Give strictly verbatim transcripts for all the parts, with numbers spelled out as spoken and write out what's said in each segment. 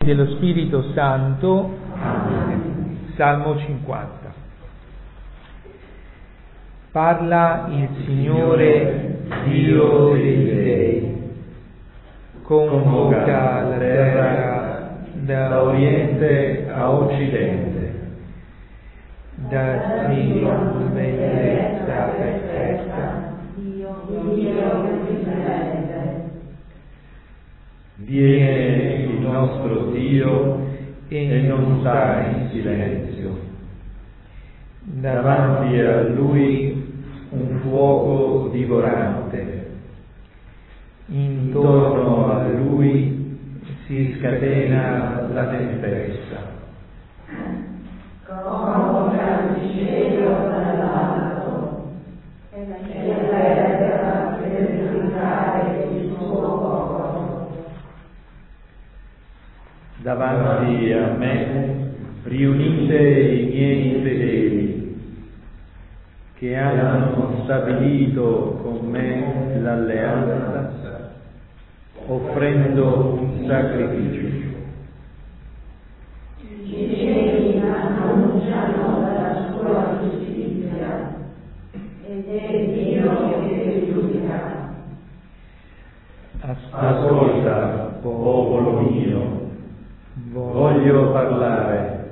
dello Spirito Santo. Salmo cinquanta. Parla il Signore, Dio dei dei, convoca la terra da oriente a occidente, da Sion bellezza perfetta, Dio presente. Viene il nostro Dio e non sta in silenzio. Davanti a Lui un fuoco divorante. Intorno a Lui si scatena la tempesta. Convoca il cielo dall'alto e la terra per giudicare il suo popolo. Davanti a me riunite i miei fedeli, che hanno stabilito con me l'alleanza, offrendo un sacrificio. I cieli annunciano la sua giustizia ed è Dio che giudica. Ascolta, popolo mio, voglio parlare,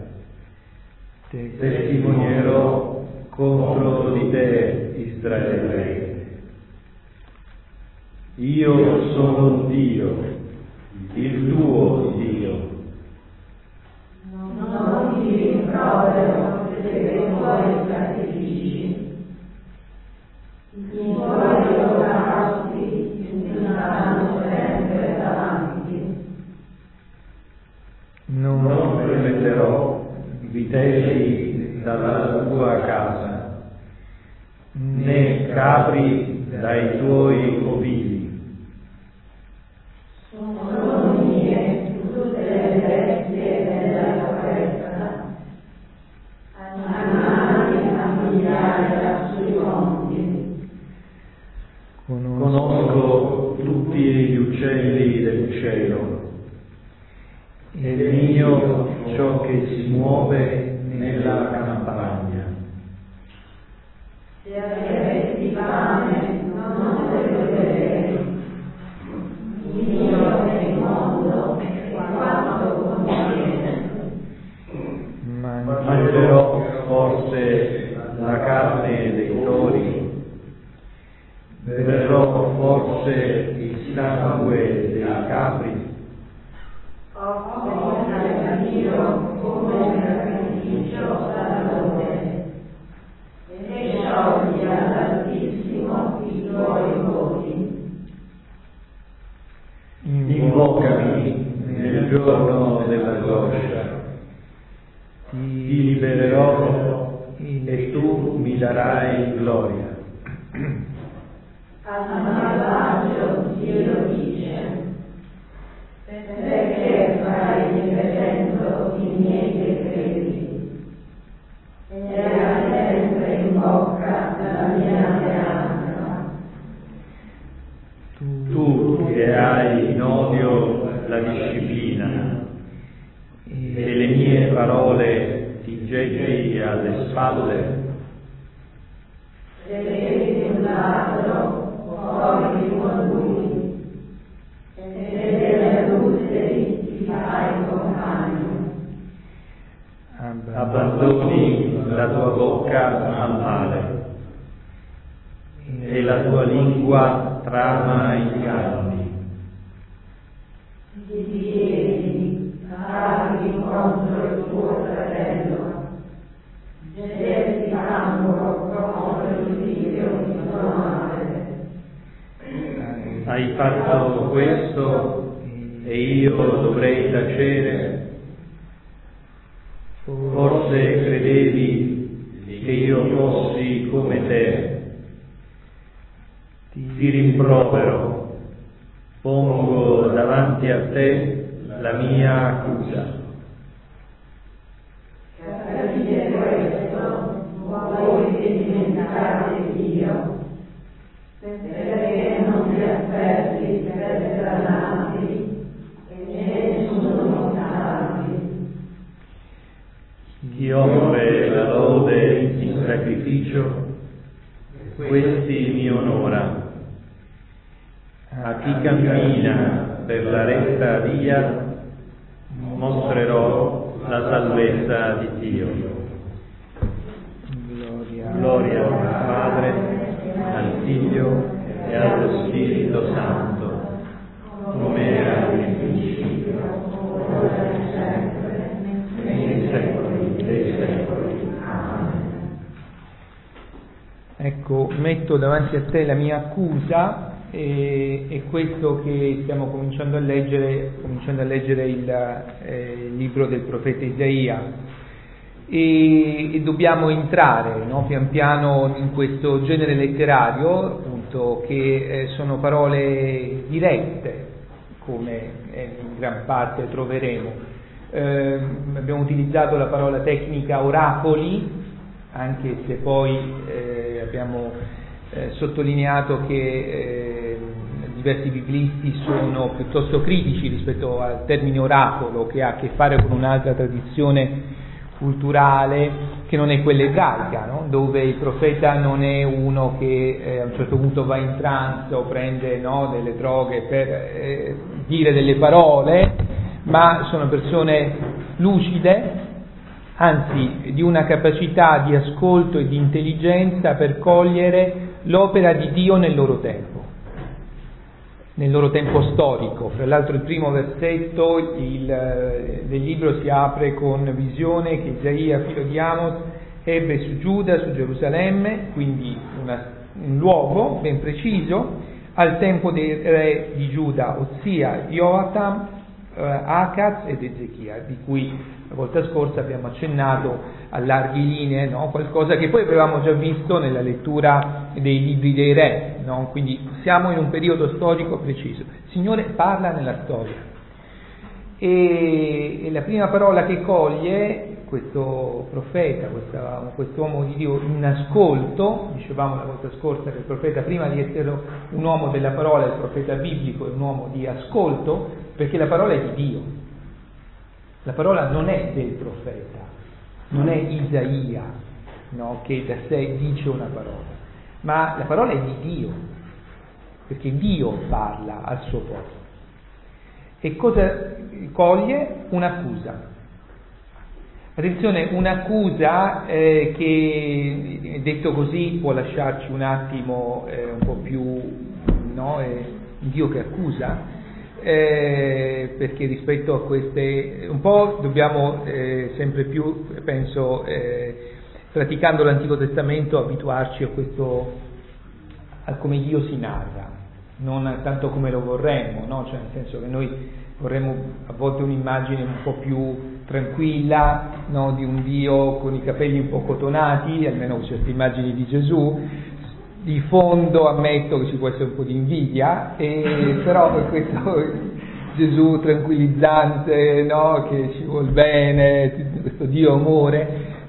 testimonierò contro di te, Israele. Io sono un Dio, il tuo Dio. Non ti rimprovero per i tuoi sacrifici. I tuoi olocausti mi stanno sempre davanti. Non permetterò vitelli dalla tua casa, né capri dai tuoi ovili. Sono mie tutte le bestie della foresta, animali a migliaia sui monti. Conosco tutti gli uccelli del cielo, è mio ciò che si muove nella campagna. Se avessi fame non potrei, il mio è il mondo quanto contiene. Mangerò forse la carne dei tori, berrò forse il sangue dei capri. Offro al Dio come sacrificio d'amore e sciogli all'Altissimo i tuoi voti. Invocami nel giorno dell'angoscia, ti libererò e tu mi darai gloria. Al malvagio Dio dice: perché fai ripetendo i miei decreti e hai sempre in bocca la mia alleanza. Tu che hai in odio la disciplina e le mie parole ti getti alle spalle. Se vedi un ladro, corri con lui, e se delle adulteri ti fai compagno. Abbandoni la tua bocca al male e la tua lingua trama inganni. Ti piedi, parli contro il tuo fratello, gettesti fango contro il figlio di tua madre. Hai fatto questo e io dovrei tacere? Forse credevi che io fossi come te. Ti rimprovero, pongo davanti a te la mia accusa. Capite questo, voi che dimenticate Dio, perché non vi aspetti per stranati e nessuno ti offre la lode in sacrificio, questi mi onora. A chi cammina per la retta via, mostrerò la salvezza di Dio. Gloria, Gloria al Padre, al Figlio e allo Spirito Santo, come era nel principio, ora e sempre, nei secoli dei secoli. Amen. ecco, metto davanti a te la mia accusa. E, e questo che stiamo cominciando a leggere, cominciando a leggere il, eh, il libro del profeta Isaia, e, e dobbiamo entrare, no, pian piano in questo genere letterario, appunto, che eh, sono parole dirette, come eh, in gran parte troveremo. Eh, abbiamo utilizzato la parola tecnica oracoli, anche se poi eh, abbiamo eh, sottolineato che eh, diversi biblisti sono piuttosto critici rispetto al termine oracolo, che ha a che fare con un'altra tradizione culturale che non è quella ebraica, no? Dove il profeta non è uno che eh, a un certo punto va in trance o prende, no, delle droghe per eh, dire delle parole, ma sono persone lucide, anzi di una capacità di ascolto e di intelligenza per cogliere l'opera di Dio nel loro tempo, nel loro tempo storico. Fra l'altro il primo versetto il, del libro si apre con visione che Isaia, figlio di Amos, ebbe su Giuda, su Gerusalemme, quindi una, un luogo ben preciso, al tempo dei re di Giuda, Ossia, Joatam, eh, Acaz ed Ezechia, di cui la volta scorsa abbiamo accennato a larghe linee, no? Qualcosa che poi avevamo già visto nella lettura dei libri dei re, no? Quindi siamo in un periodo storico preciso. Il Signore parla nella storia e, e la prima parola che coglie questo profeta, questa, quest'uomo di Dio in ascolto, dicevamo la volta scorsa che il profeta, prima di essere un uomo della parola, il profeta biblico è un uomo di ascolto, perché la parola è di Dio. La parola non è del profeta, non è Isaia, no, che da sé dice una parola, ma la parola è di Dio, perché Dio parla al suo popolo. E cosa coglie? Un'accusa. Attenzione, un'accusa eh, che detto così può lasciarci un attimo eh, un po' più, no, eh, Dio che accusa. Eh, perché rispetto a queste un po' dobbiamo eh, sempre più, penso, eh, praticando l'Antico Testamento, abituarci a questo, a come Dio si narra, non tanto come lo vorremmo, no? Cioè nel senso che noi vorremmo a volte un'immagine un po' più tranquilla, no? Di un Dio con i capelli un po' cotonati, almeno certe immagini di Gesù. Di fondo ammetto che ci può essere un po' di invidia, e però per questo Gesù tranquillizzante, no? Che ci vuol bene, questo Dio amore,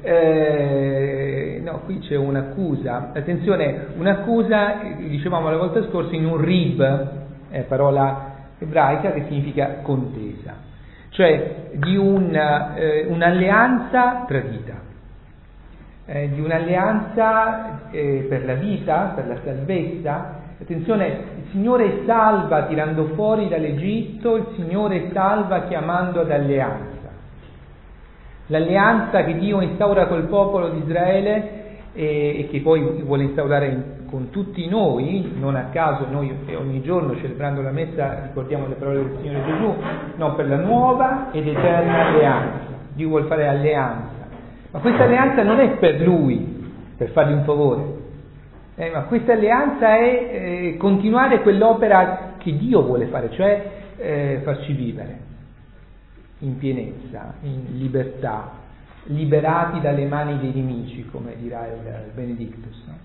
eh, no, qui c'è un'accusa. Attenzione, un'accusa, dicevamo la volta scorsa, in un rib, eh, parola ebraica che significa contesa, cioè di una, eh, un'alleanza tradita. Eh, di un'alleanza eh, per la vita, per la salvezza. Attenzione, il Signore salva tirando fuori dall'Egitto, il Signore salva chiamando ad alleanza. L'alleanza che Dio instaura col popolo di Israele eh, e che poi vuole instaurare in, con tutti noi, non a caso noi ogni giorno celebrando la messa ricordiamo le parole del Signore Gesù, no, per la nuova ed eterna alleanza. Dio vuole fare alleanza. Ma questa alleanza non è per lui, per fargli un favore, eh, ma questa alleanza è eh, continuare quell'opera che Dio vuole fare, cioè eh, farci vivere in pienezza, in libertà, liberati dalle mani dei nemici, come dirà il, il Benedictus. No?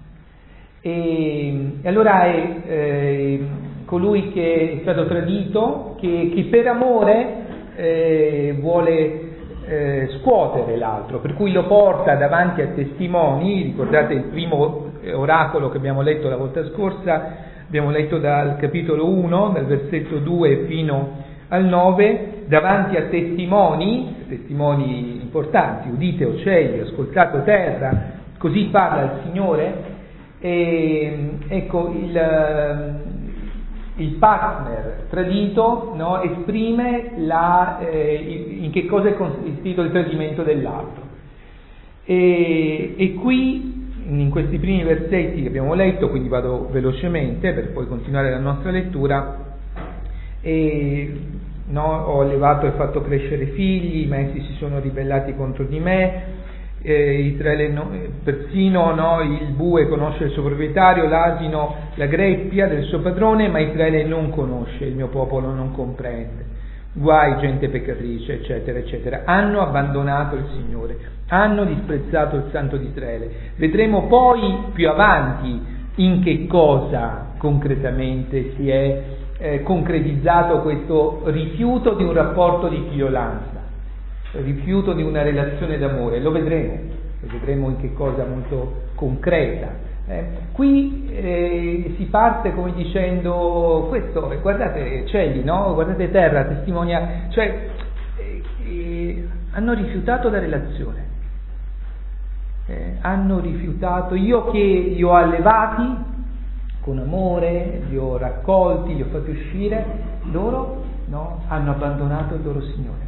E, e allora è eh, colui che è stato tradito, che, che per amore eh, vuole Eh, scuotere l'altro, per cui lo porta davanti a testimoni. Ricordate il primo oracolo che abbiamo letto la volta scorsa, abbiamo letto dal capitolo uno, dal versetto due fino al nove, davanti a testimoni, testimoni importanti, udite o cieli, ascoltate terra, così parla il Signore. E, ecco, il, il partner tradito, no, esprime la, eh, in che cosa è consistito il tradimento dell'altro. E, e qui, in questi primi versetti che abbiamo letto, quindi vado velocemente per poi continuare la nostra lettura, e, no, ho allevato e fatto crescere figli, i maestri si sono ribellati contro di me, Eh, Israele no, persino no, il bue conosce il suo proprietario, l'asino la greppia del suo padrone, ma Israele non conosce, il mio popolo non comprende. Guai, gente peccatrice, eccetera, eccetera. Hanno abbandonato il Signore, hanno disprezzato il Santo di Israele. Vedremo poi più avanti in che cosa concretamente si è eh, concretizzato questo rifiuto di un rapporto di figliolanza, rifiuto di una relazione d'amore. Lo vedremo, lo vedremo in che cosa molto concreta. Eh. Qui eh, si parte come dicendo questo, guardate cieli, no? Guardate terra, testimonia, cioè eh, eh, hanno rifiutato la relazione, eh, hanno rifiutato, io che li ho allevati con amore, li ho raccolti, li ho fatti uscire, loro no, hanno abbandonato il loro Signore.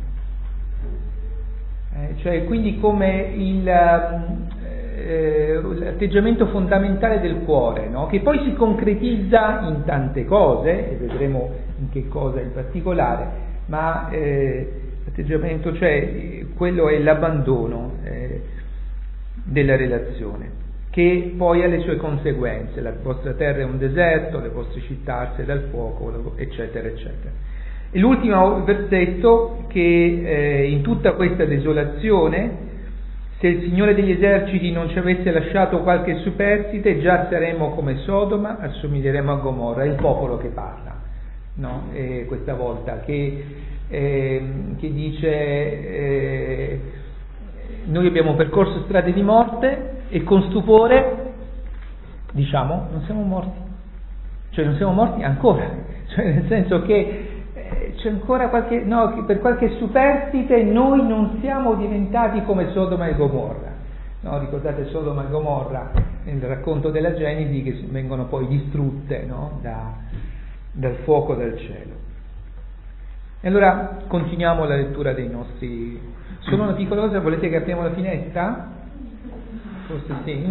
Eh, cioè quindi come il, eh, l'atteggiamento fondamentale del cuore, no? Che poi si concretizza in tante cose, e vedremo in che cosa in particolare, ma eh, l'atteggiamento, cioè quello è l'abbandono eh, della relazione, che poi ha le sue conseguenze. La vostra terra è un deserto, le vostre città arse dal fuoco, eccetera, eccetera. E l'ultimo versetto, che eh, in tutta questa desolazione, se il Signore degli eserciti non ci avesse lasciato qualche superstite, già saremmo come Sodoma, assomiglieremo a Gomorra. È il popolo che parla, no? E questa volta che, eh, che dice eh, noi abbiamo percorso strade di morte e con stupore diciamo non siamo morti, cioè non siamo morti ancora, cioè nel senso che c'è ancora qualche, no, per qualche superstite noi non siamo diventati come Sodoma e Gomorra, no? Ricordate Sodoma e Gomorra nel racconto della Genesi, che vengono poi distrutte, no? da, dal fuoco dal cielo. E allora continuiamo la lettura dei nostri. Solo una piccola cosa, volete che apriamo la finestra? Forse sì.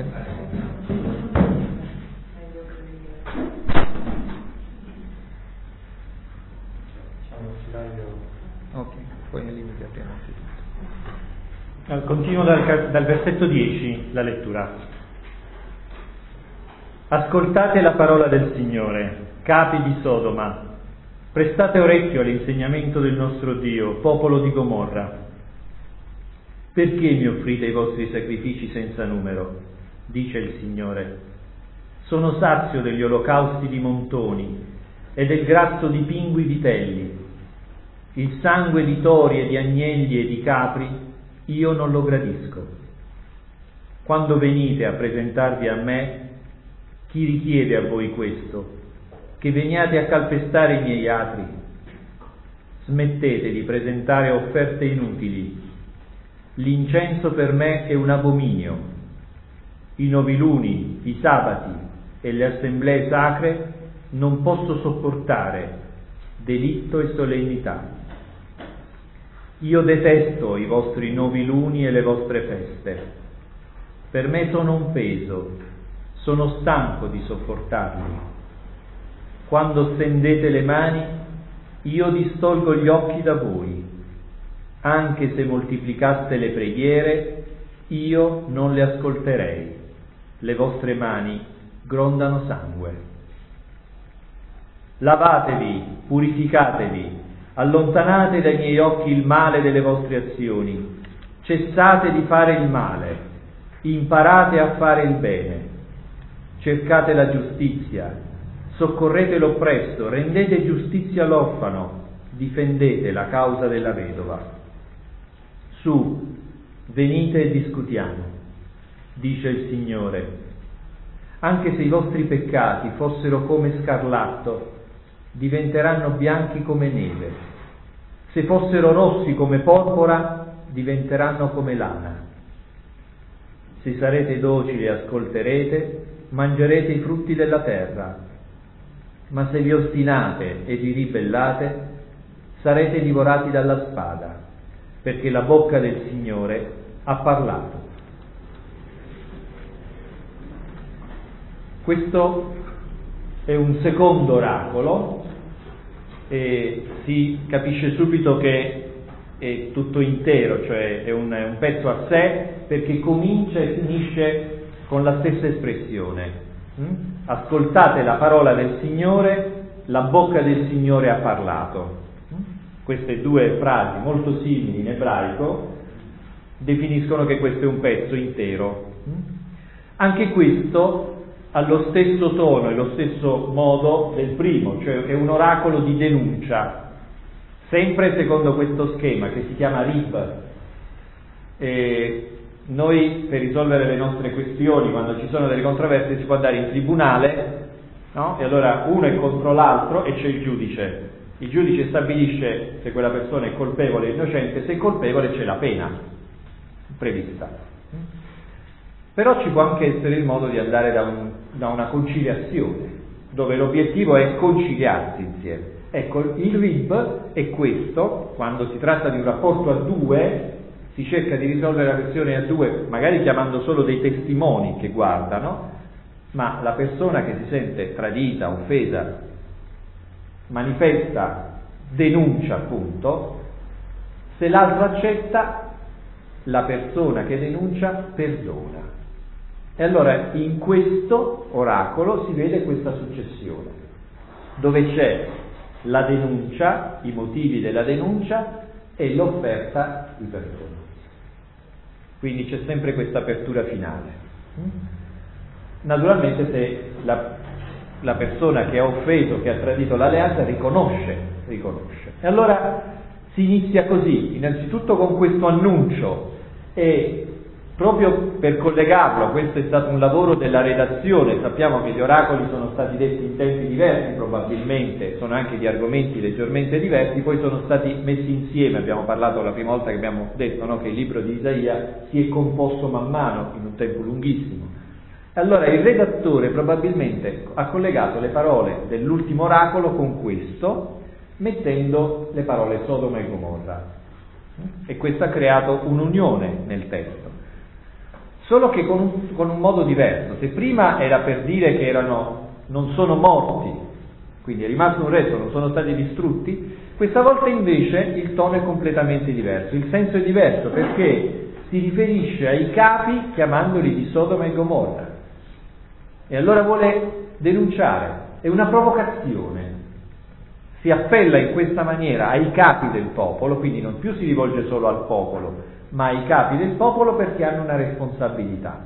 Ok, poi nel limite apriamo tutto. Continuo dal, dal versetto dieci la lettura. Ascoltate la parola del Signore, capi di Sodoma, prestate orecchio all'insegnamento del nostro Dio, popolo di Gomorra. Perché mi offrite i vostri sacrifici senza numero? Dice il Signore. Sono sazio degli olocausti di montoni e del grasso di pingui vitelli. Il sangue di tori e di agnelli e di capri io non lo gradisco. Quando venite a presentarvi a me, chi richiede a voi questo? Che veniate a calpestare i miei atri? Smettete di presentare offerte inutili. L'incenso per me è un abominio. I noviluni, i sabati e le assemblee sacre non posso sopportare, delitto e solennità. Io detesto i vostri noviluni e le vostre feste. Per me sono un peso, sono stanco di sopportarli. Quando stendete le mani, io distolgo gli occhi da voi. Anche se moltiplicaste le preghiere, io non le ascolterei. Le vostre mani grondano sangue. Lavatevi, purificatevi, allontanate dai miei occhi il male delle vostre azioni, cessate di fare il male, imparate a fare il bene, cercate la giustizia, soccorrete l'oppresso, rendete giustizia all'orfano, difendete la causa della vedova. Su, venite e discutiamo, dice il Signore. Anche se i vostri peccati fossero come scarlatto, diventeranno bianchi come neve. Se fossero rossi come porpora, diventeranno come lana. Se sarete docili e ascolterete, mangerete i frutti della terra. Ma se vi ostinate e vi ribellate, sarete divorati dalla spada, perché la bocca del Signore ha parlato. Questo è un secondo oracolo e si capisce subito che è tutto intero, cioè è un, è un pezzo a sé, perché comincia e finisce con la stessa espressione. Mm? Ascoltate la parola del Signore, la bocca del Signore ha parlato. Mm? Queste due frasi molto simili in ebraico definiscono che questo è un pezzo intero. Mm? Anche questo ha lo stesso tono e lo stesso modo del primo, cioè è un oracolo di denuncia, sempre secondo questo schema che si chiama Rib. E noi per risolvere le nostre questioni, quando ci sono delle controversie, si può andare in tribunale, no? E allora uno è contro l'altro e c'è il giudice. Il giudice stabilisce se quella persona è colpevole o innocente, se è colpevole c'è la pena prevista. Però ci può anche essere il modo di andare da, un, da una conciliazione, dove l'obiettivo è conciliarsi insieme. Ecco, il Rib è questo: quando si tratta di un rapporto a due, si cerca di risolvere la questione a due, magari chiamando solo dei testimoni che guardano, ma la persona che si sente tradita, offesa, manifesta, denuncia appunto. Se l'altro accetta, la persona che denuncia perdona. E allora in questo oracolo si vede questa successione, dove c'è la denuncia, i motivi della denuncia e l'offerta di perdono. Quindi c'è sempre questa apertura finale. Naturalmente se la, la persona che ha offeso, che ha tradito l'alleanza, riconosce, riconosce. E allora si inizia così, innanzitutto con questo annuncio, e proprio per collegarlo, questo è stato un lavoro della redazione, sappiamo che gli oracoli sono stati detti in tempi diversi, probabilmente sono anche di argomenti leggermente diversi, poi sono stati messi insieme. Abbiamo parlato la prima volta che abbiamo detto, no, che il libro di Isaia si è composto man mano in un tempo lunghissimo. Allora il redattore probabilmente ha collegato le parole dell'ultimo oracolo con questo, mettendo le parole Sodoma e Gomorra, e questo ha creato un'unione nel testo. Solo che con un, con un modo diverso. Se prima era per dire che erano, non sono morti, quindi è rimasto un resto, non sono stati distrutti, questa volta invece il tono è completamente diverso, il senso è diverso, perché si riferisce ai capi chiamandoli di Sodoma e Gomorra. E allora vuole denunciare, è una provocazione. Si appella in questa maniera ai capi del popolo, quindi non più si rivolge solo al popolo, ma ai capi del popolo, perché hanno una responsabilità.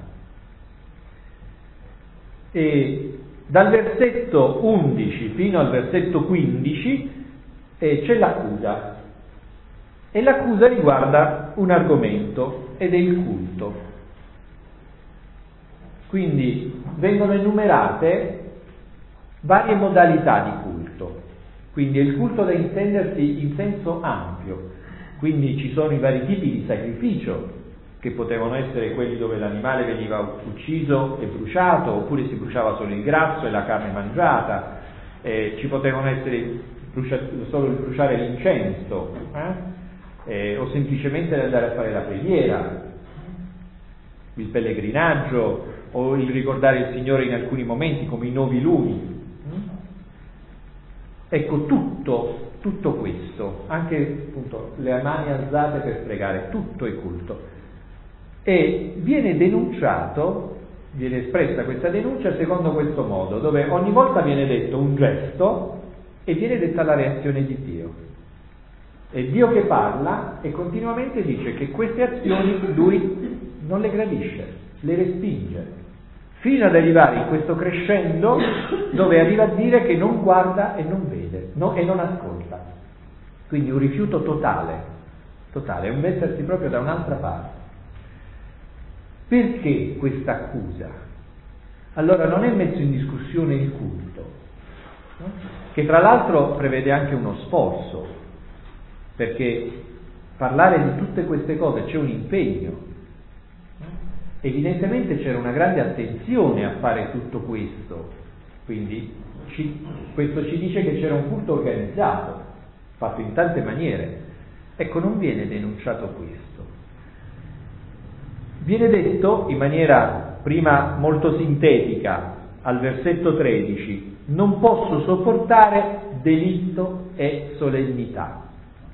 E dal versetto undici fino al versetto quindici eh, c'è l'accusa, e l'accusa riguarda un argomento, ed è il culto. Quindi vengono enumerate varie modalità di culto, quindi è il culto da intendersi in senso ampio. Quindi ci sono i vari tipi di sacrificio, che potevano essere quelli dove l'animale veniva ucciso e bruciato, oppure si bruciava solo il grasso e la carne mangiata, eh, ci potevano essere brucia- solo il bruciare l'incenso, eh? Eh, o semplicemente andare a fare la preghiera, il pellegrinaggio, o il ricordare il Signore in alcuni momenti, come i noviluni. Ecco, tutto, tutto questo, anche appunto le mani alzate per pregare, tutto è culto. E viene denunciato, viene espressa questa denuncia secondo questo modo, dove ogni volta viene detto un gesto e viene detta la reazione di Dio. È Dio che parla e continuamente dice che queste azioni lui non le gradisce, le respinge, fino ad arrivare in questo crescendo dove arriva a dire che non guarda e non vede, no, e non ascolta. Quindi un rifiuto totale, totale, è un mettersi proprio da un'altra parte. Perché questa accusa? Allora non è messo in discussione il culto, no? Che tra l'altro prevede anche uno sforzo, perché parlare di tutte queste cose c'è un impegno. Evidentemente c'era una grande attenzione a fare tutto questo, quindi ci, questo ci dice che c'era un culto organizzato, fatto in tante maniere. Ecco, non viene denunciato questo. Viene detto in maniera prima molto sintetica al versetto tredici: non posso sopportare delitto e solennità.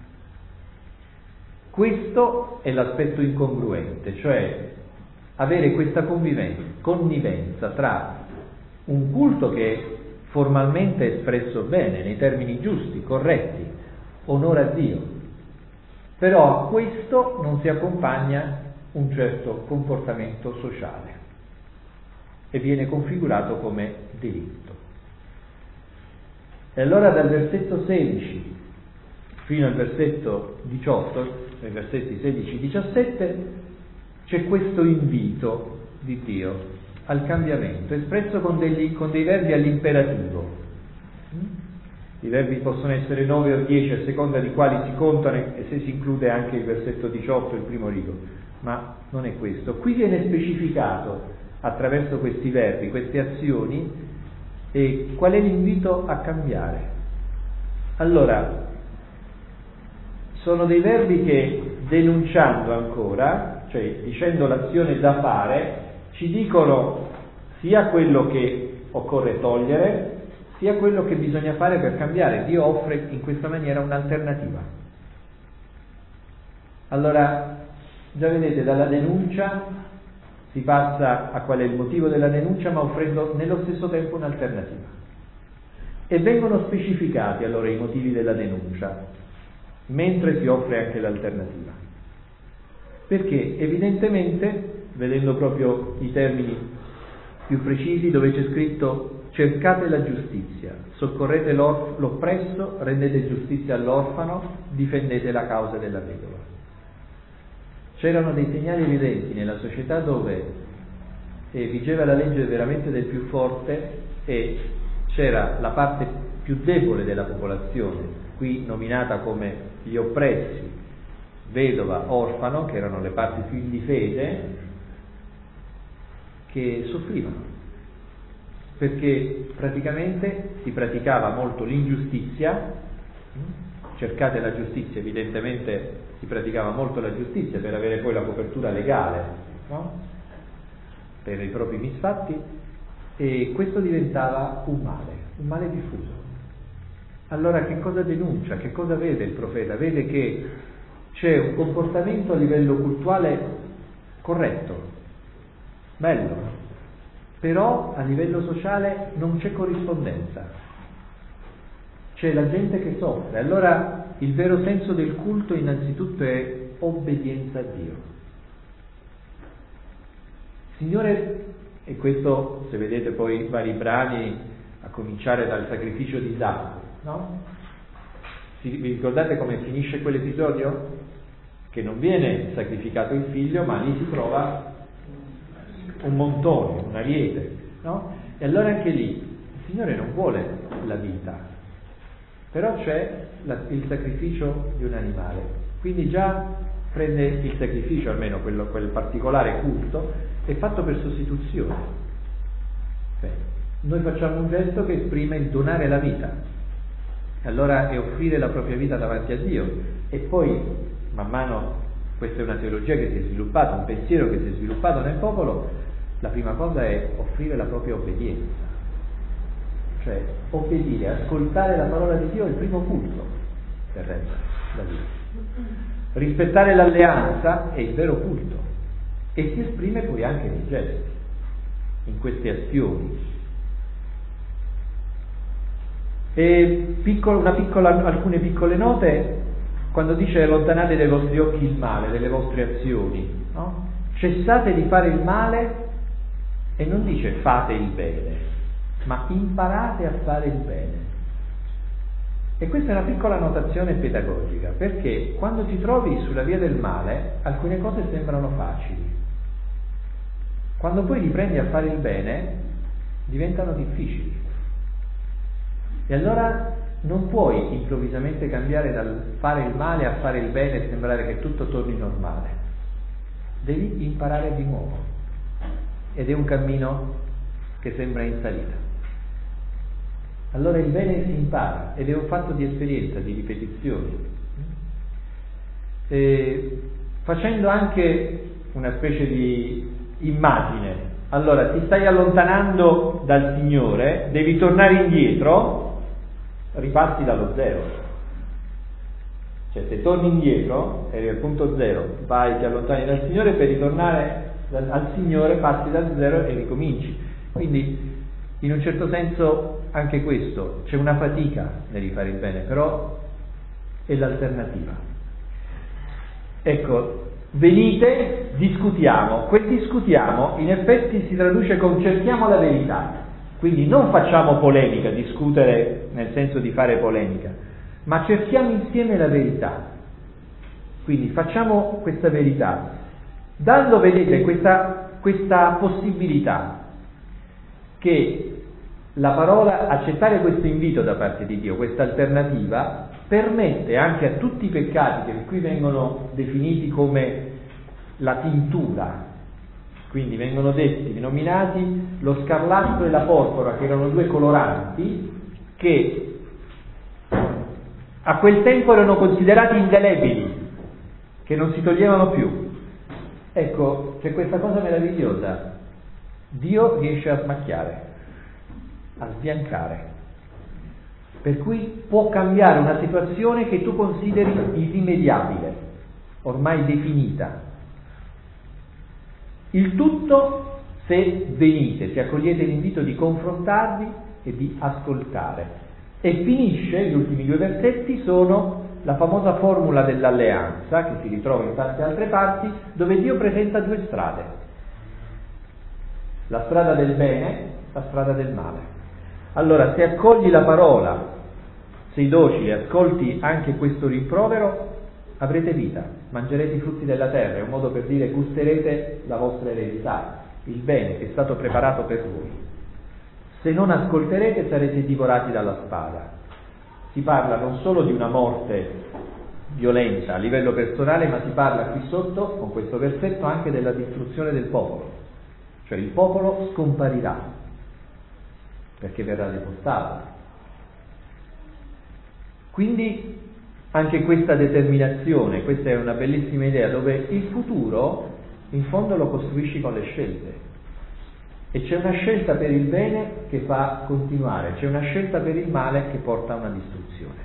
Questo è l'aspetto incongruente, cioè avere questa convivenza, connivenza tra un culto che formalmente è espresso bene, nei termini giusti, corretti, onora a Dio, però a questo non si accompagna un certo comportamento sociale e viene configurato come delitto. E allora dal versetto sedici fino al versetto diciotto, nei versetti sedici diciassette, c'è questo invito di Dio al cambiamento, espresso con, degli, con dei verbi all'imperativo. I verbi possono essere nove o dieci a seconda di quali si contano e se si include anche il versetto diciotto, il primo rigo, ma non è questo. Qui viene specificato attraverso questi verbi, queste azioni, e qual è l'invito a cambiare. Allora, sono dei verbi che, denunciando ancora, cioè dicendo l'azione da fare, ci dicono sia quello che occorre togliere, sia quello che bisogna fare per cambiare. Dio offre in questa maniera un'alternativa. Allora, già vedete, dalla denuncia si passa a qual è il motivo della denuncia, ma offrendo nello stesso tempo un'alternativa. E vengono specificati allora i motivi della denuncia, mentre si offre anche l'alternativa. Perché evidentemente, vedendo proprio i termini più precisi, dove c'è scritto: cercate la giustizia, soccorrete l'oppresso, rendete giustizia all'orfano, difendete la causa della vedova. C'erano dei segnali evidenti nella società dove eh, vigeva la legge veramente del più forte e c'era la parte più debole della popolazione, qui nominata come gli oppressi, vedova, orfano, che erano le parti più indifese, che soffrivano, perché praticamente si praticava molto l'ingiustizia. Cercate la giustizia, evidentemente si praticava molto la giustizia per avere poi la copertura legale, no? Per i propri misfatti, e questo diventava un male, un male diffuso. Allora che cosa denuncia? Che cosa vede il profeta? Vede che c'è un comportamento a livello cultuale corretto, bello, però a livello sociale non c'è corrispondenza. C'è la gente che soffre. Allora il vero senso del culto innanzitutto è obbedienza a Dio. Signore, e questo se vedete poi i vari brani, a cominciare dal sacrificio di Isacco, no? Vi ricordate come finisce quell'episodio? Che non viene sacrificato il figlio, ma lì si trova un montone, un ariete, no? E allora anche lì il Signore non vuole la vita, però c'è la, il sacrificio di un animale, quindi già prende il sacrificio, almeno quello, quel particolare culto, è fatto per sostituzione. Beh, noi facciamo un gesto che esprime il donare la vita, allora è offrire la propria vita davanti a Dio, e poi man mano, questa è una teologia che si è sviluppata, un pensiero che si è sviluppato nel popolo, la prima cosa è offrire la propria obbedienza. Cioè, obbedire, ascoltare la parola di Dio è il primo culto per rendere la vita. Rispettare l'alleanza è il vero culto e si esprime poi anche nei gesti, in queste azioni. E piccolo, una piccola, alcune piccole note quando dice: allontanate dai vostri occhi il male, delle vostre azioni, no? Cessate di fare il male, e non dice fate il bene, ma imparate a fare il bene. E questa è una piccola notazione pedagogica, perché quando ti trovi sulla via del male alcune cose sembrano facili, quando poi riprendi a fare il bene diventano difficili. E allora non puoi improvvisamente cambiare dal fare il male a fare il bene e sembrare che tutto torni normale. Devi imparare di nuovo. Ed è un cammino che sembra in salita. Allora il bene si impara ed è un fatto di esperienza, di ripetizioni. E facendo anche una specie di immagine. Allora ti stai allontanando dal Signore, devi tornare indietro, riparti dallo zero. Cioè se torni indietro, eri al punto zero, vai, ti allontani dal Signore, per ritornare al Signore parti dal zero e ricominci. Quindi in un certo senso anche questo, c'è una fatica nel rifare il bene, però è l'alternativa. Ecco, venite, discutiamo. Quel discutiamo in effetti si traduce con cerchiamo la verità. Quindi non facciamo polemica, discutere nel senso di fare polemica, ma cerchiamo insieme la verità. Quindi facciamo questa verità, dando, vedete, questa, questa possibilità che la parola, accettare questo invito da parte di Dio, questa alternativa, permette anche a tutti i peccati che qui vengono definiti come la tintura, quindi vengono detti, nominati lo scarlatto e la porpora, che erano due coloranti che a quel tempo erano considerati indelebili, che non si toglievano più. Ecco, c'è questa cosa meravigliosa, Dio riesce a smacchiare, a sbiancare, per cui può cambiare una situazione che tu consideri irrimediabile, ormai definita. Il tutto se venite, se accogliete l'invito di confrontarvi e di ascoltare. E finisce, gli ultimi due versetti sono la famosa formula dell'alleanza, che si ritrova in tante altre parti, dove Dio presenta due strade: la strada del bene, la strada del male. Allora, se accogli la parola, sei docile, ascolti anche questo rimprovero, avrete vita, mangerete i frutti della terra, è un modo per dire gusterete la vostra eredità, il bene che è stato preparato per voi. Se non ascolterete sarete divorati dalla spada. Si parla non solo di una morte violenta a livello personale, ma si parla qui sotto, con questo versetto, anche della distruzione del popolo, cioè il popolo scomparirà perché verrà deportato. Quindi anche questa determinazione, questa è una bellissima idea, dove il futuro in fondo lo costruisci con le scelte, e c'è una scelta per il bene che fa continuare, c'è una scelta per il male che porta a una distruzione.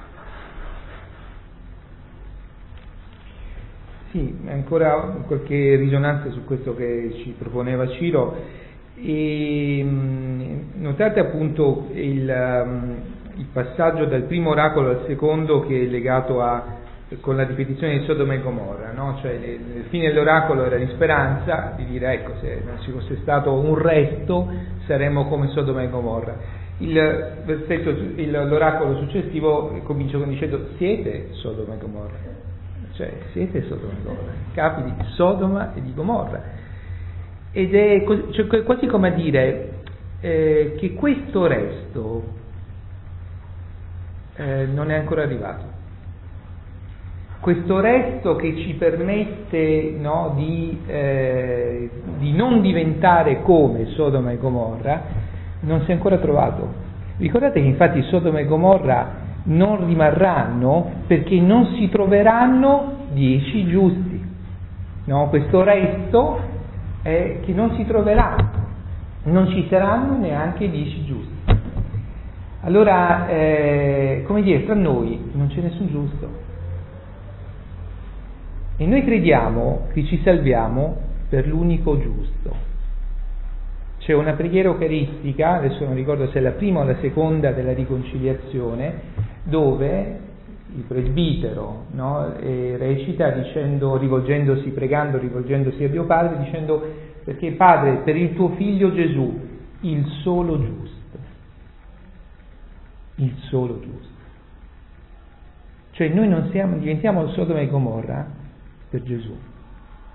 Sì, ancora qualche risonanza su questo che ci proponeva Ciro. E notate appunto il, il passaggio dal primo oracolo al secondo, che è legato a con la ripetizione di Sodoma e Gomorra, no? Cioè nel fine dell'oracolo era di speranza, di dire ecco, se non ci fosse stato un resto saremmo come Sodoma e Gomorra. Il versetto, il, l'oracolo successivo comincia con dicendo siete Sodoma e Gomorra, cioè siete Sodoma e Gomorra, capi di Sodoma e di Gomorra. Ed è così, cioè, quasi come a dire eh, che questo resto eh, non è ancora arrivato. Questo resto che ci permette, no, di, eh, di non diventare come Sodoma e Gomorra non si è ancora trovato. Ricordate che infatti Sodoma e Gomorra non rimarranno perché non si troveranno dieci giusti, no? Questo resto è che non si troverà, non ci saranno neanche dieci giusti. Allora, eh, come dire, tra noi non c'è nessun giusto. E noi crediamo che ci salviamo per l'unico giusto. C'è una preghiera eucaristica, adesso non ricordo se è la prima o la seconda della riconciliazione, dove il presbitero, no, eh, recita dicendo, rivolgendosi, pregando, rivolgendosi a Dio Padre, dicendo: perché Padre, per il tuo figlio Gesù, il solo giusto, il solo giusto. Cioè noi non siamo, diventiamo Sodoma e Gomorra per Gesù,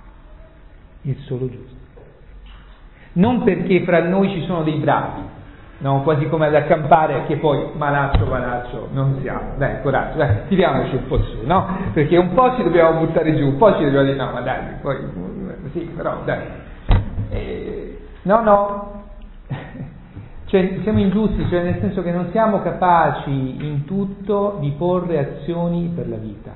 il solo giusto. Non perché fra noi ci sono dei bravi, no? Quasi come ad accampare, che poi malaccio, malaccio non siamo. Dai, coraggio, dai, tiriamoci un po' su, no? Perché un po' ci dobbiamo buttare giù, un po' ci dobbiamo dire, no, ma dai, poi, sì, però, dai. Eh, no, no, cioè siamo ingiusti, cioè nel senso che non siamo capaci in tutto di porre azioni per la vita,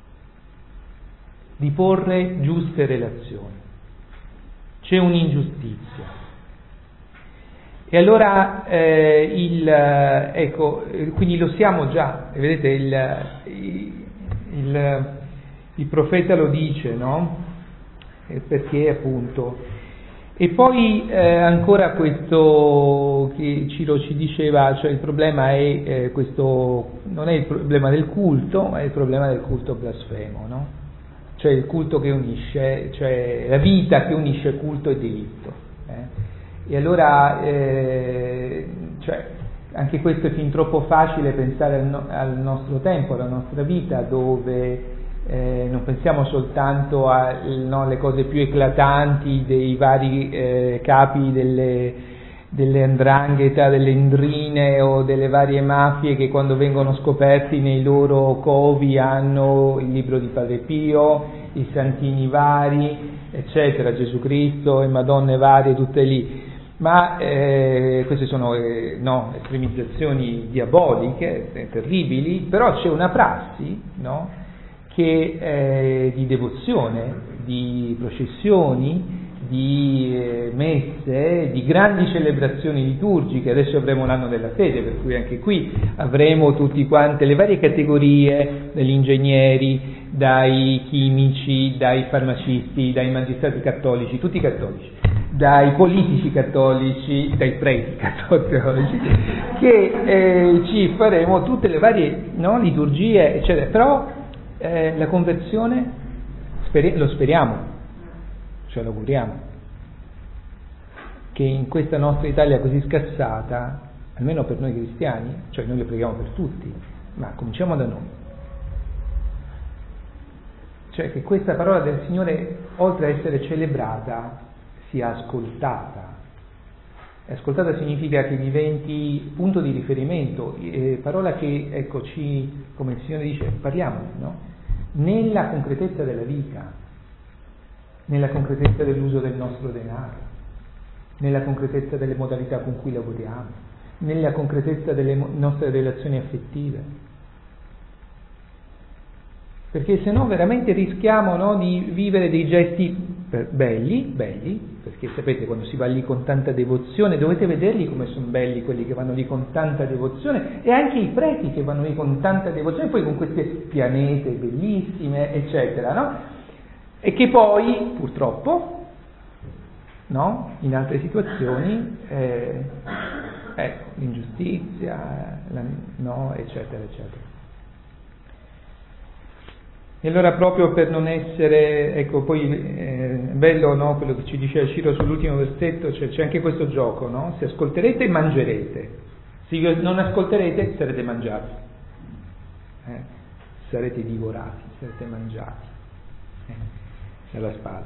di porre giuste relazioni. C'è un'ingiustizia. E allora eh, il ecco, quindi lo siamo già, e vedete il, il, il profeta lo dice, no? Eh, perché appunto. E poi eh, ancora questo che Ciro ci diceva, cioè il problema è eh, questo, non è il problema del culto, ma è il problema del culto blasfemo, no? Cioè il culto che unisce, cioè la vita che unisce culto e diritto. Eh? E allora, eh, cioè, anche questo è fin troppo facile pensare al, no, al nostro tempo, alla nostra vita, dove eh, non pensiamo soltanto alle cose più eclatanti dei vari eh, capi delle, delle 'ndrangheta, delle indrine o delle varie mafie che quando vengono scoperti nei loro covi hanno il libro di Padre Pio, i santini vari, eccetera, Gesù Cristo e Madonne varie, tutte lì. Ma eh, queste sono eh, no, estremizzazioni diaboliche, eh, terribili, però c'è una prassi, no, che eh, di devozione, di processioni, di eh, messe, di grandi celebrazioni liturgiche. Adesso avremo l'anno della fede, per cui anche qui avremo tutti quante le varie categorie degli ingegneri, dai chimici, dai farmacisti, dai magistrati cattolici, tutti cattolici, dai politici cattolici, dai preti cattolici, che eh, ci faremo tutte le varie no, liturgie, eccetera. Però eh, la conversione speri- lo speriamo, ce lo auguriamo, che in questa nostra Italia così scassata, almeno per noi cristiani, cioè noi le preghiamo per tutti, ma cominciamo da noi. Cioè che questa parola del Signore, oltre a essere celebrata, sia ascoltata. E ascoltata significa che diventi punto di riferimento, eh, parola che, ecco, ci, come il Signore dice, parliamo, no? Nella concretezza della vita, nella concretezza dell'uso del nostro denaro, nella concretezza delle modalità con cui lavoriamo, nella concretezza delle mo- nostre relazioni affettive. Perché se no veramente rischiamo, no, di vivere dei gesti belli, belli, perché sapete quando si va lì con tanta devozione, dovete vederli come sono belli quelli che vanno lì con tanta devozione, e anche i preti che vanno lì con tanta devozione, poi con queste pianete bellissime, eccetera, no? E che poi, purtroppo, no, in altre situazioni, eh, ecco, l'ingiustizia, la, no, eccetera, eccetera. E allora proprio per non essere, ecco, poi è eh, bello, no, quello che ci diceva Ciro sull'ultimo versetto, cioè c'è anche questo gioco, no? Se ascolterete mangerete, se non ascolterete sarete mangiati, eh? sarete divorati, sarete mangiati eh? dalla spada.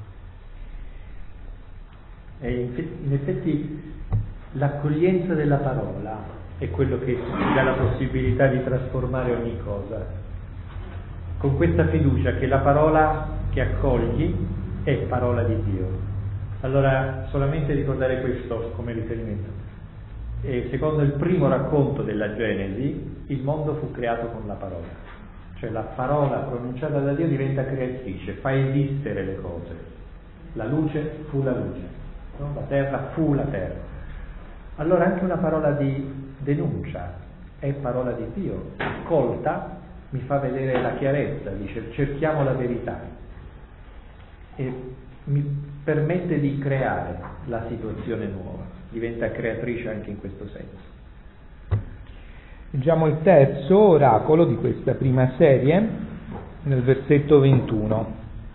E in effetti l'accoglienza della parola è quello che ci dà la possibilità di trasformare ogni cosa. Con questa fiducia che la parola che accogli è parola di Dio. Allora, solamente ricordare questo come riferimento. E secondo il primo racconto della Genesi, il mondo fu creato con la parola. Cioè la parola pronunciata da Dio diventa creatrice, fa esistere le cose. La luce fu la luce, no? La terra fu la terra. Allora anche una parola di denuncia è parola di Dio, accolta, mi fa vedere la chiarezza, dice cerchiamo la verità, e mi permette di creare la situazione nuova, diventa creatrice anche in questo senso. Leggiamo il terzo oracolo di questa prima serie, nel versetto ventuno.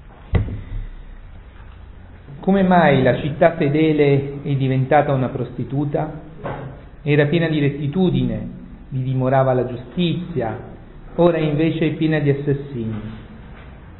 Come mai la città fedele è diventata una prostituta? Era piena di rettitudine, vi dimorava la giustizia, ora invece è piena di assassini.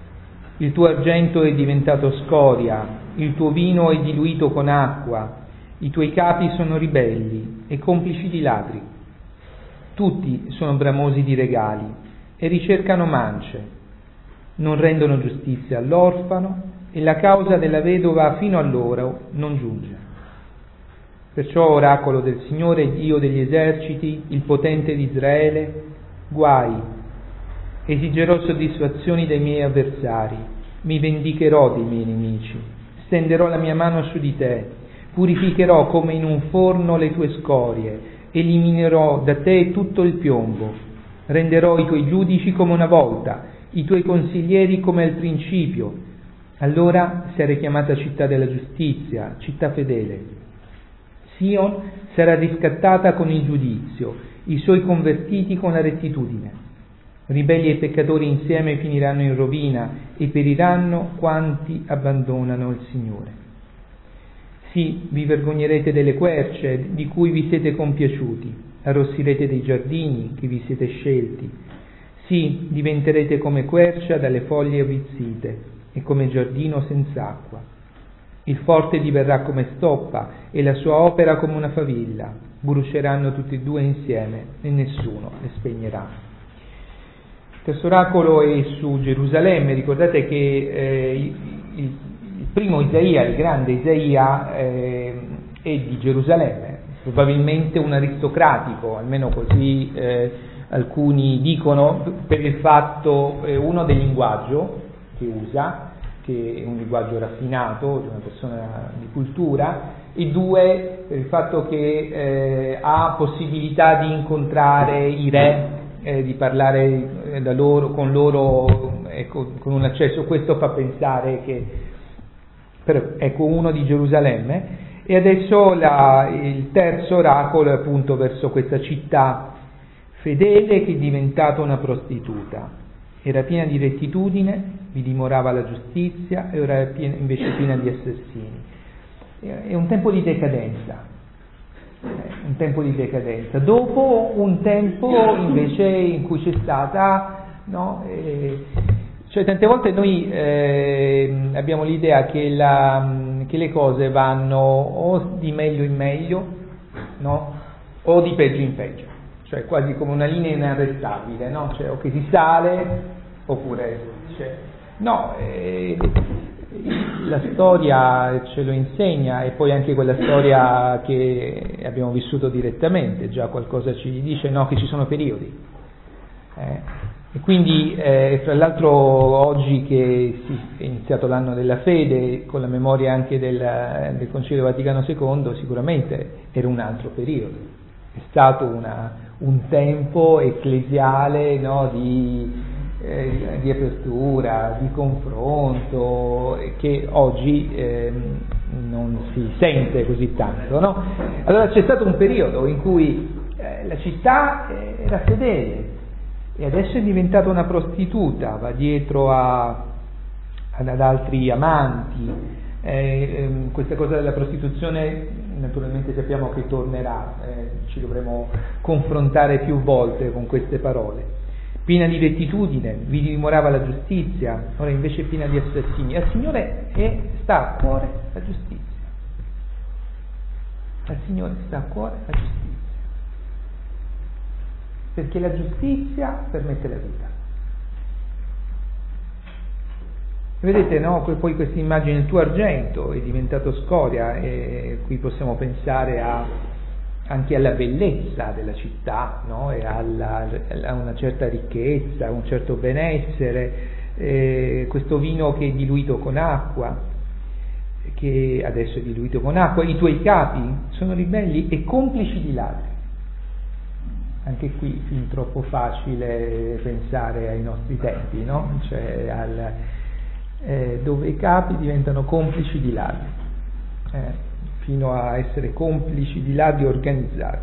Il tuo argento è diventato scoria, il tuo vino è diluito con acqua, i tuoi capi sono ribelli e complici di ladri. Tutti sono bramosi di regali e ricercano mance, non rendono giustizia all'orfano e la causa della vedova fino a loro non giunge. Perciò, oracolo del Signore Dio degli eserciti, il potente di Israele, guai, esigerò soddisfazioni dai miei avversari, mi vendicherò dei miei nemici, stenderò la mia mano su di te, purificherò come in un forno le tue scorie, eliminerò da te tutto il piombo, renderò i tuoi giudici come una volta, i tuoi consiglieri come al principio. Allora sarai chiamata città della giustizia, città fedele. Sion sarà riscattata con il giudizio, i suoi convertiti con la rettitudine. Ribelli e peccatori insieme finiranno in rovina e periranno quanti abbandonano il Signore. Sì, vi vergognerete delle querce di cui vi siete compiaciuti, arrossirete dei giardini che vi siete scelti. Sì, diventerete come quercia dalle foglie avvizzite e come giardino senza acqua. Il forte diverrà come stoppa e la sua opera come una favilla. Bruceranno tutti e due insieme e nessuno le spegnerà. Il terzo oracolo è su Gerusalemme. Ricordate che eh, il, il, il primo Isaia, il grande Isaia, eh, è di Gerusalemme, probabilmente un aristocratico, almeno così eh, alcuni dicono, per il fatto, eh, uno del linguaggio che usa, che è un linguaggio raffinato, di una persona di cultura, e due, per il fatto che eh, ha possibilità di incontrare i re, eh, di parlare eh, da loro, con loro, ecco, con un accesso. Questo fa pensare che, per, ecco, uno di Gerusalemme. E adesso la, il terzo oracolo è appunto verso questa città fedele che è diventata una prostituta. Era piena di rettitudine, vi dimorava la giustizia, e ora è piena, invece piena di assassini. È un tempo di decadenza, un tempo di decadenza, dopo un tempo invece in cui c'è stata, no, eh, cioè tante volte noi eh, abbiamo l'idea che, la, che le cose vanno o di meglio in meglio, no, o di peggio in peggio, cioè quasi come una linea inarrestabile, no? Cioè, o che si sale oppure cioè, no, eh, la storia ce lo insegna, e poi anche quella storia che abbiamo vissuto direttamente già qualcosa ci dice, no, che ci sono periodi. Eh, e quindi eh, fra l'altro oggi che sì, è iniziato l'anno della fede, con la memoria anche del, del Concilio Vaticano secondo, sicuramente era un altro periodo, è stato una, un tempo ecclesiale, no, di Eh, di apertura, di confronto, che oggi eh, non si sente così tanto, no? Allora c'è stato un periodo in cui eh, la città eh, era fedele e adesso è diventata una prostituta, va dietro a, ad, ad altri amanti. Eh, ehm, questa cosa della prostituzione naturalmente sappiamo che tornerà, eh, ci dovremo confrontare più volte con queste parole. Piena di rettitudine, vi dimorava la giustizia, ora invece è piena di assassini. Al Signore è, sta a cuore la giustizia. Al Signore sta a cuore la giustizia. Perché la giustizia permette la vita. Vedete, no? Poi questa immagine, il tuo argento è diventato scoria, e qui possiamo pensare a anche alla bellezza della città, no? E alla, a una certa ricchezza, a un certo benessere, eh, questo vino che è diluito con acqua, che adesso è diluito con acqua, i tuoi capi sono ribelli e complici di ladri. Anche qui fin troppo facile pensare ai nostri tempi, no? Cioè al, eh, dove i capi diventano complici di ladri. Eh. fino a essere complici di ladri organizzati,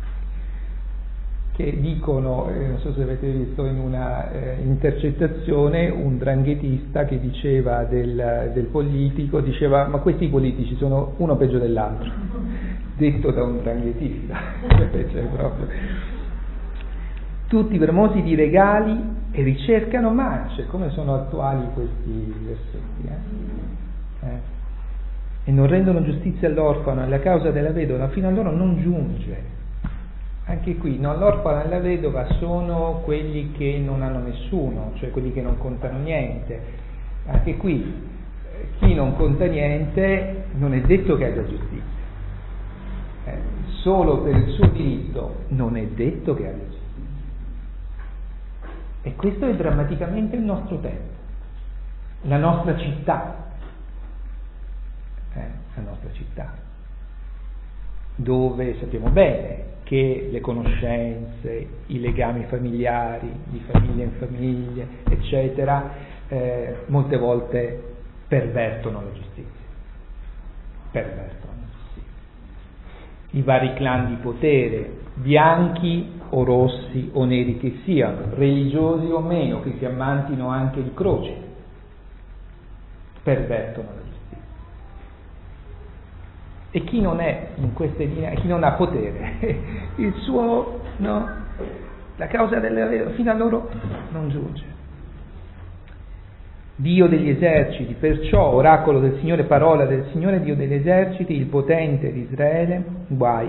che dicono, eh, non so se avete visto in una eh, intercettazione, un dranghetista che diceva del, del politico, diceva: ma questi politici sono uno peggio dell'altro, detto da un dranghetista. Cioè, proprio tutti bramosi di regali e ricercano mance. Come sono attuali questi versetti, eh? Eh. E non rendono giustizia all'orfano e alla causa della vedova, fino a loro non giunge. Anche qui, no, l'orfano e la vedova sono quelli che non hanno nessuno, cioè quelli che non contano niente. Anche qui, chi non conta niente non è detto che abbia giustizia. Eh, solo per il suo diritto non è detto che abbia giustizia. E questo è drammaticamente il nostro tempo, la nostra città, eh, la nostra città, dove sappiamo bene che le conoscenze, i legami familiari, di famiglia in famiglia, eccetera, eh, molte volte pervertono la giustizia, pervertono la giustizia. I vari clan di potere, bianchi o rossi o neri che siano, religiosi o meno, che si ammantino anche di croce, pervertono la giustizia. E chi non è in queste linee, chi non ha potere, il suo, no, la causa delle, fino a loro non giunge. Dio degli eserciti, perciò, oracolo del Signore, parola del Signore, Dio degli eserciti, il potente di Israele, guai.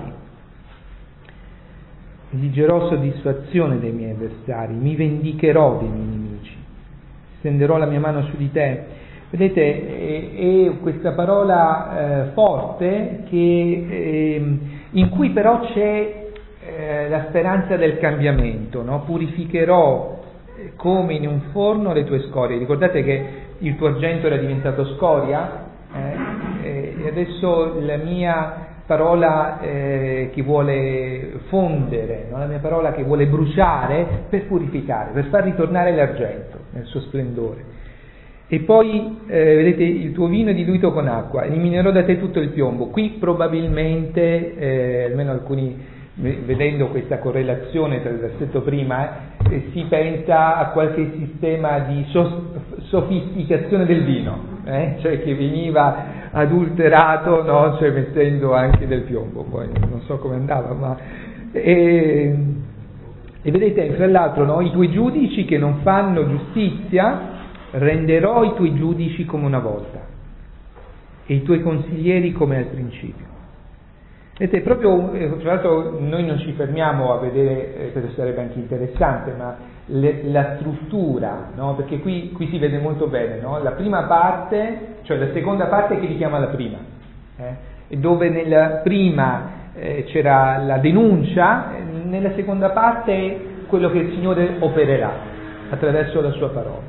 Esigerò soddisfazione dei miei avversari, mi vendicherò dei miei nemici, stenderò la mia mano su di te. Vedete, è, è questa parola eh, forte che, eh, in cui però c'è eh, la speranza del cambiamento, no? Purificherò eh, come in un forno le tue scorie. Ricordate che il tuo argento era diventato scoria? Eh? E adesso la mia parola eh, che vuole fondere, no? La mia parola che vuole bruciare per purificare, per far ritornare l'argento nel suo splendore. E poi, eh, vedete, il tuo vino è diluito con acqua, eliminerò da te tutto il piombo. Qui probabilmente, eh, almeno alcuni, vedendo questa correlazione tra il versetto prima, eh, si pensa a qualche sistema di sos- sofisticazione del vino, eh? Cioè che veniva adulterato, no? Cioè mettendo anche del piombo, poi non so come andava, ma... E, e vedete, fra l'altro, no? I tuoi giudici che non fanno giustizia, renderò i tuoi giudici come una volta e i tuoi consiglieri come al principio. Vedete, proprio, tra l'altro noi non ci fermiamo a vedere, eh, questo sarebbe anche interessante, ma le, la struttura, no? Perché qui, qui si vede molto bene, no? La prima parte, cioè la seconda parte che richiama la prima, eh? Dove nella prima eh, c'era la denuncia, nella seconda parte quello che il Signore opererà attraverso la sua parola.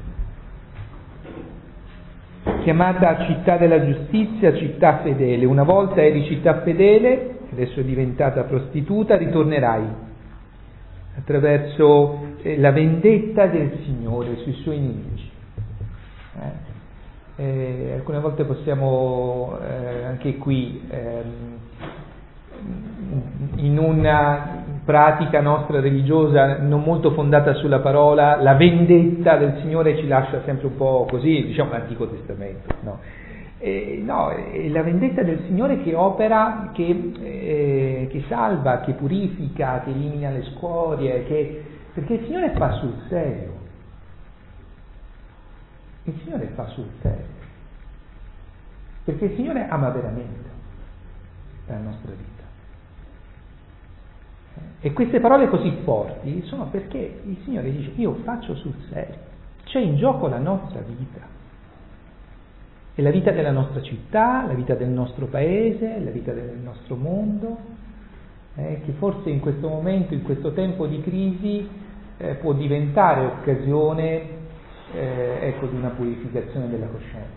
Chiamata città della giustizia, città fedele. Una volta eri città fedele, adesso è diventata prostituta, ritornerai attraverso eh, la vendetta del Signore sui suoi nemici. Eh? Eh, alcune volte possiamo eh, anche qui ehm, in una pratica nostra religiosa non molto fondata sulla parola, la vendetta del Signore ci lascia sempre un po' così, diciamo l'Antico Testamento, no? E, no, è la vendetta del Signore che opera, che, eh, che salva, che purifica, che elimina le scorie, che, perché il Signore fa sul serio, il Signore fa sul serio, perché il Signore ama veramente la nostra vita. E queste parole così forti sono perché il Signore dice: io faccio sul serio, c'è in gioco la nostra vita, è la vita della nostra città, la vita del nostro paese, la vita del nostro mondo, eh, che forse in questo momento, in questo tempo di crisi, eh, può diventare occasione eh, ecco, di una purificazione della coscienza.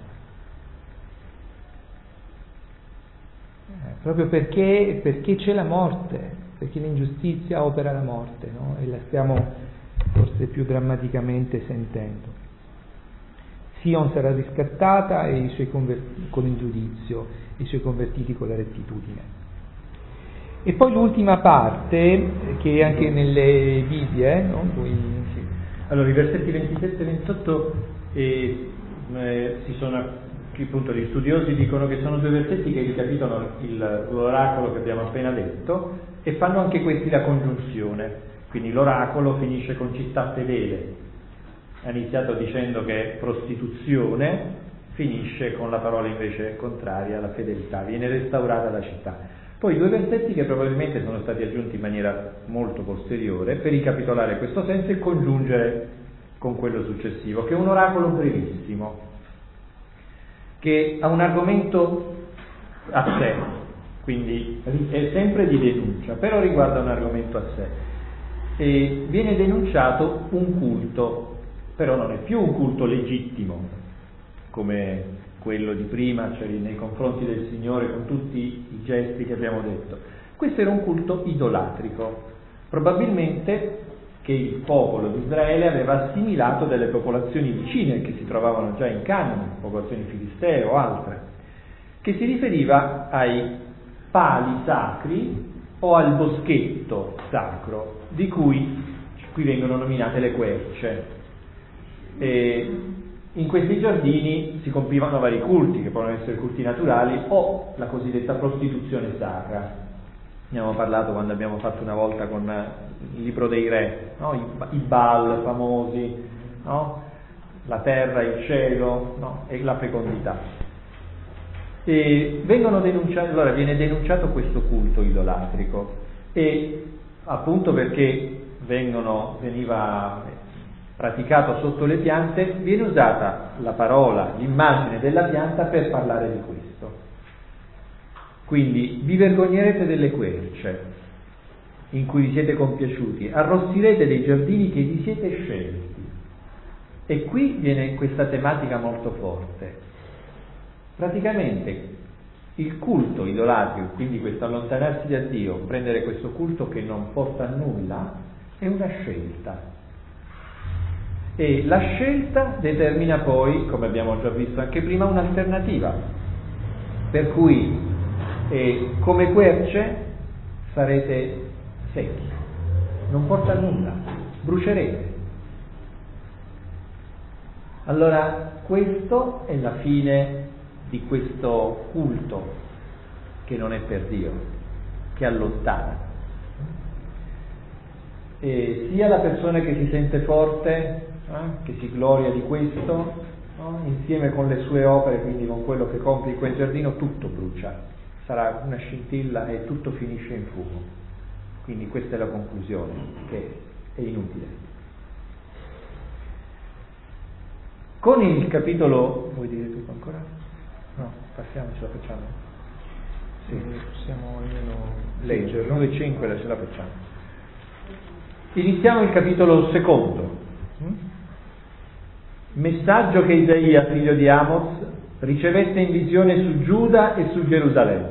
Eh, proprio perché, perché c'è la morte, perché l'ingiustizia opera la morte, no? E la stiamo forse più drammaticamente sentendo. Sion sarà riscattata e i suoi convertiti con il giudizio, i suoi convertiti con la rettitudine. E poi l'ultima parte, che è anche nelle Bibbie, no? Voi, sì. Allora, i versetti ventisette e ventotto eh, eh, si sono, appunto, gli studiosi dicono che sono due versetti che ricapitolano il, l'oracolo che abbiamo appena detto e fanno anche questi la congiunzione. Quindi l'oracolo finisce con città fedele, ha iniziato dicendo che è prostituzione finisce con la parola invece contraria alla fedeltà, viene restaurata la città. Poi due versetti che probabilmente sono stati aggiunti in maniera molto posteriore per ricapitolare questo senso e congiungere con quello successivo, che è un oracolo brevissimo, che ha un argomento a sé, quindi è sempre di denuncia, però riguarda un argomento a sé. E viene denunciato un culto, però non è più un culto legittimo, come quello di prima, cioè nei confronti del Signore con tutti i gesti che abbiamo detto. Questo era un culto idolatrico, probabilmente che il popolo di Israele aveva assimilato delle popolazioni vicine che si trovavano già in Canaan, popolazioni filistee o altre, che si riferiva ai pali sacri o al boschetto sacro, di cui qui vengono nominate le querce. E in questi giardini si compivano vari culti, che possono essere culti naturali o la cosiddetta prostituzione sacra. Ne abbiamo parlato quando abbiamo fatto una volta con il libro dei re, no? I, i Baal famosi, no? La terra, il cielo, no? E la fecondità. E vengono denunciati, allora viene denunciato questo culto idolatrico, e appunto perché vengono, veniva praticato sotto le piante, viene usata la parola, l'immagine della pianta per parlare di questo. Quindi vi vergognerete delle querce in cui vi siete compiaciuti, arrossirete dei giardini che vi siete scelti. E qui viene questa tematica molto forte. Praticamente il culto idolatrico, quindi questo allontanarsi da Dio, prendere questo culto che non porta a nulla, è una scelta. E la scelta determina poi, come abbiamo già visto anche prima, un'alternativa. Per cui e come querce sarete secchi, non porta a nulla, brucerete. Allora questo è la fine di questo culto che non è per Dio, che allontana. E sia la persona che si sente forte, eh, che si gloria di questo, no? Insieme con le sue opere, quindi con quello che compie in quel giardino, tutto brucia. Sarà una scintilla e tutto finisce in fumo. Quindi questa è la conclusione, che è inutile. Con il capitolo, vuoi dire tu ancora? No, passiamo, ce la facciamo. Sì, possiamo almeno leggerlo. nove e cinque ce la facciamo. Iniziamo il capitolo secondo. Messaggio che Isaia, figlio di Amos, ricevette in visione su Giuda e su Gerusalemme.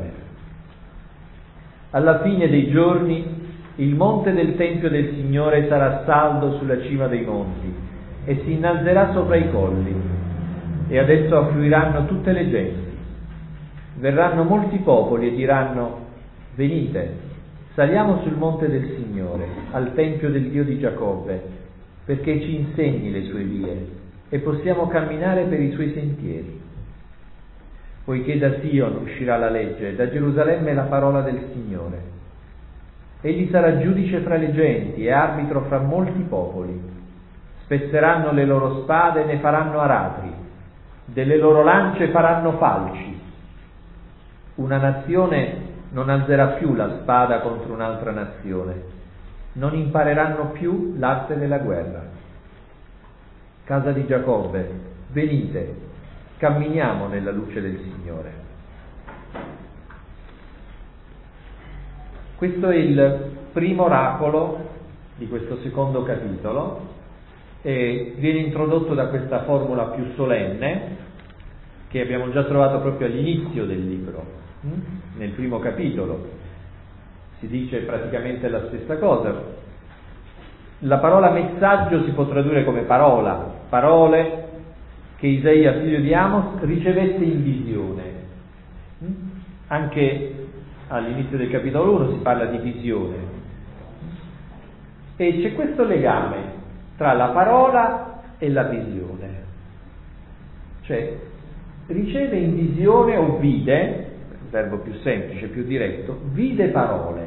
Alla fine dei giorni il monte del Tempio del Signore sarà saldo sulla cima dei monti e si innalzerà sopra i colli, e ad esso affluiranno tutte le genti. Verranno molti popoli e diranno: venite, saliamo sul monte del Signore, al Tempio del Dio di Giacobbe, perché ci insegni le sue vie e possiamo camminare per i suoi sentieri. Poiché da Sion uscirà la legge, da Gerusalemme la parola del Signore. Egli sarà giudice fra le genti e arbitro fra molti popoli. Spezzeranno le loro spade e ne faranno aratri, delle loro lance faranno falci. Una nazione non alzerà più la spada contro un'altra nazione, non impareranno più l'arte della guerra. Casa di Giacobbe, venite, camminiamo nella luce del Signore. Questo è il primo oracolo di questo secondo capitolo, e viene introdotto da questa formula più solenne che abbiamo già trovato proprio all'inizio del libro, nel primo capitolo. Si dice praticamente la stessa cosa. La parola messaggio si può tradurre come parola, parole che Isaia, figlio di Amos, ricevette in visione. Anche all'inizio del capitolo uno si parla di visione. E c'è questo legame tra la parola e la visione. Cioè, riceve in visione o vide, verbo più semplice, più diretto, vide parole.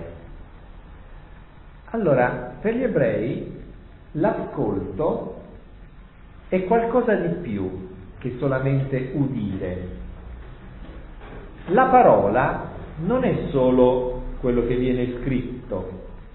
Allora, per gli ebrei l'ascolto è qualcosa di più che che solamente udire. La parola non è solo quello che viene scritto,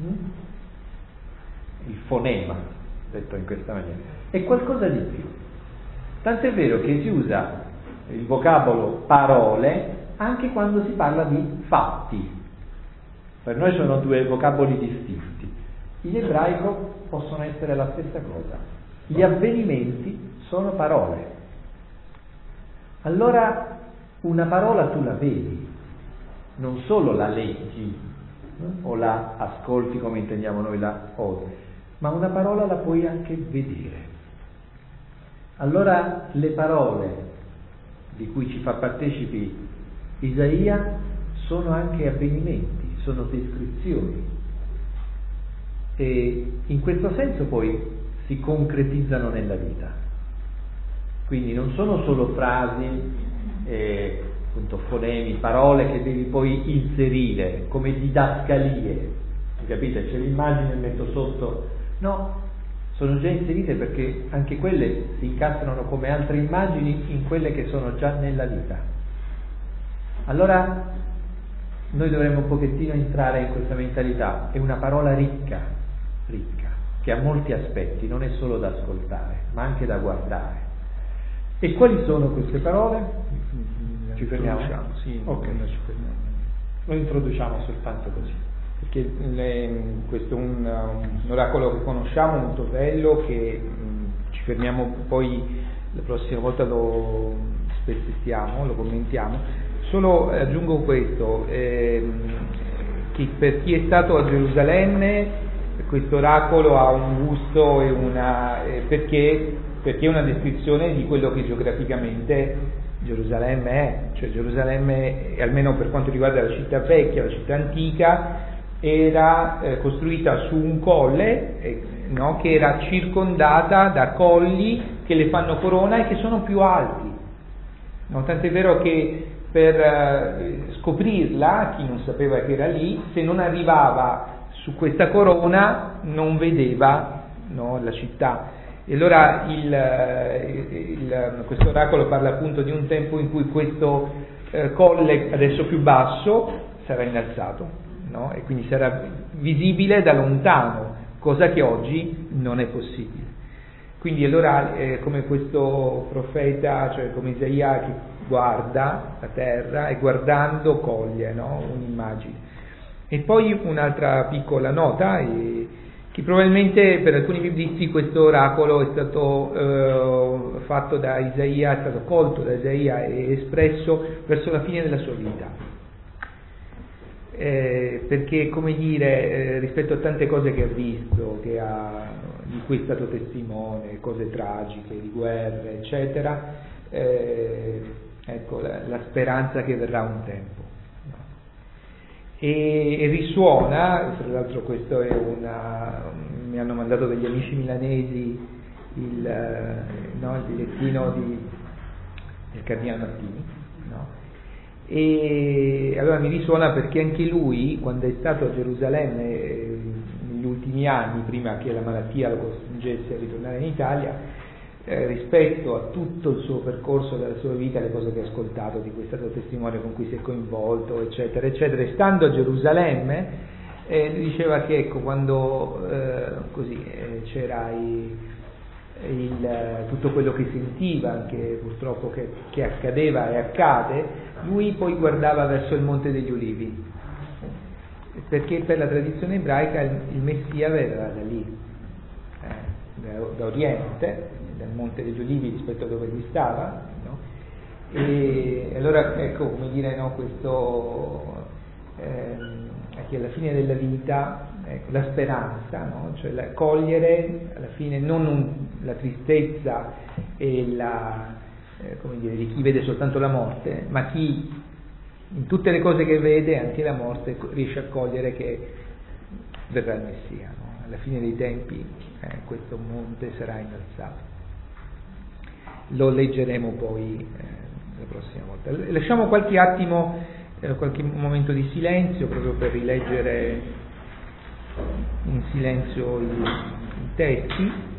il fonema, detto in questa maniera, è qualcosa di più. Tant'è vero che si usa il vocabolo parole anche quando si parla di fatti. Per noi sono due vocaboli distinti. In ebraico possono essere la stessa cosa. Gli avvenimenti sono parole. Allora una parola tu la vedi, non solo la leggi o la ascolti come intendiamo noi la ode, ma una parola la puoi anche vedere. Allora le parole di cui ci fa partecipi Isaia sono anche avvenimenti, sono descrizioni, e in questo senso poi si concretizzano nella vita. Quindi non sono solo frasi, eh, appunto fonemi, parole che devi poi inserire come didascalie, capite? C'è l'immagine e metto sotto, no, sono già inserite perché anche quelle si incastrano come altre immagini in quelle che sono già nella vita. Allora noi dovremmo un pochettino entrare in questa mentalità. È una parola ricca, ricca, che ha molti aspetti, non è solo da ascoltare, ma anche da guardare. E quali sono queste parole? Ci fermiamo? Sì, ok, noi ci fermiamo. Lo introduciamo soltanto così, perché le, questo è un, un oracolo che conosciamo, molto bello, che mh, ci fermiamo, poi la prossima volta lo spezzettiamo, lo commentiamo. Solo aggiungo questo, ehm, che per chi è stato a Gerusalemme questo oracolo ha un gusto e una eh, perché, perché è una descrizione di quello che geograficamente Gerusalemme è, cioè Gerusalemme, almeno per quanto riguarda la città vecchia, la città antica, era eh, costruita su un colle, eh, no, che era circondata da colli che le fanno corona e che sono più alti, no? Tant'è vero che per eh, scoprirla, chi non sapeva che era lì, se non arrivava su questa corona non vedeva, no, la città. E allora il, il, questo oracolo parla appunto di un tempo in cui questo eh, colle, adesso più basso, sarà innalzato, no? E quindi sarà visibile da lontano, cosa che oggi non è possibile. Quindi allora eh, come questo profeta, cioè come Isaia, che guarda la terra e guardando coglie, no? Un'immagine. E poi un'altra piccola nota, eh, che probabilmente per alcuni biblisti questo oracolo è stato eh, fatto da Isaia, è stato colto da Isaia e espresso verso la fine della sua vita. Eh, perché, come dire, eh, rispetto a tante cose che ha visto, che ha, di cui è stato testimone, cose tragiche, di guerre, eccetera, eh, ecco la, la speranza che verrà un tempo, no? e, e risuona, tra l'altro questo è una, mi hanno mandato degli amici milanesi il, no, il bigliettino di, del Cardinale Martini, no? E allora mi risuona perché anche lui, quando è stato a Gerusalemme eh, negli ultimi anni, prima che la malattia lo costringesse a ritornare in Italia, Eh, rispetto a tutto il suo percorso della sua vita, le cose che ha ascoltato, di cui è stato testimone, con cui si è coinvolto, eccetera, eccetera, e stando a Gerusalemme, eh, diceva che ecco, quando eh, così eh, c'era i, il, tutto quello che sentiva, anche purtroppo che, che accadeva e accade, lui poi guardava verso il Monte degli Ulivi, perché per la tradizione ebraica il, il Messia verrà da lì, eh, da, da Oriente, dal Monte degli Ulivi rispetto a dove lui stava, no? E allora ecco, come dire, no, questo ehm, che alla fine della vita, ecco, la speranza, no? Cioè la, cogliere alla fine non un, la tristezza e la eh, come dire, di chi vede soltanto la morte, ma chi in tutte le cose che vede, anche la morte, riesce a cogliere che verrà il Messia, no? Alla fine dei tempi eh, questo monte sarà innalzato. Lo leggeremo poi eh, la prossima volta. Lasciamo qualche attimo, eh, qualche momento di silenzio, proprio per rileggere in silenzio i, i testi.